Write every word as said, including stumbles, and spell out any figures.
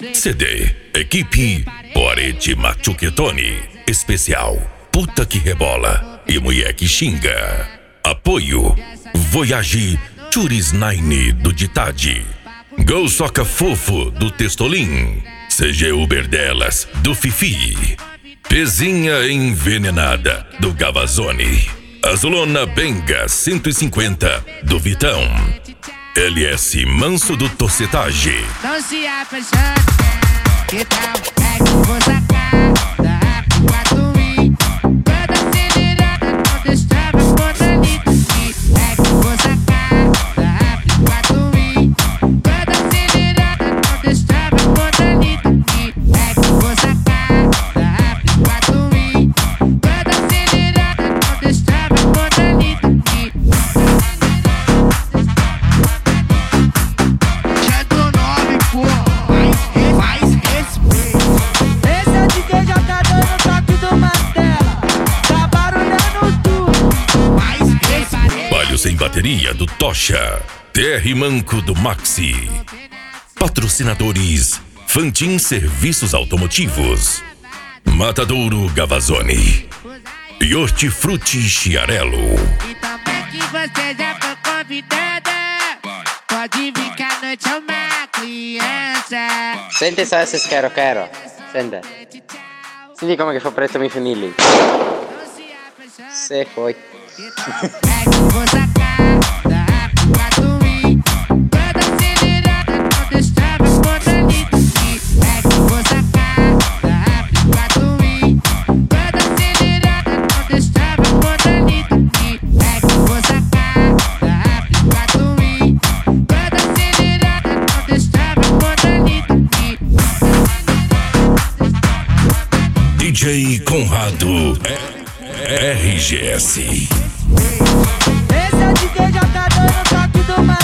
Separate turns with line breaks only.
C D, equipe Orete Machuquetone. Especial, puta que rebola e mulher que xinga. Apoio, Voyage Churis Nine do Ditade. Gol Soca Fofo do Testolim. C G Uber delas do Fifi. Pezinha Envenenada do Gavazone. Azulona Benga cento e cinquenta do Vitão. L S Manso do Torcetagem.
Não se apaixone, que tal é que vou sacar da água do rio. Toda acelerada, não deixava contra ali. É que vou sacar da água do rio. Toda acelerada, não deixava contra ali. É que vou sacar da água do rio. Toda acelerada, não deixava contra ali.
Sem bateria do Tocha. T R Manco do Maxi. Patrocinadores Fantin Serviços Automotivos. Matadouro Gavazone e Hortifruti Chiarello.
E também que você já foi convidada. Pode vir que a noite é uma criança.
Senti só esses quero quero. Sente. Senti come che fa presto mi famiglia. Se foi.
É que vou sacar da água do rio. Toda acelerada, não deixava contra ali. É que vou sacar da água do rio. Toda acelerada, não deixava contra ali. É que vou sacar da água do rio. Toda acelerada, não deixava contra ali.
D J Conrado R G S.
Esse é o D J já tá dando toque do mar.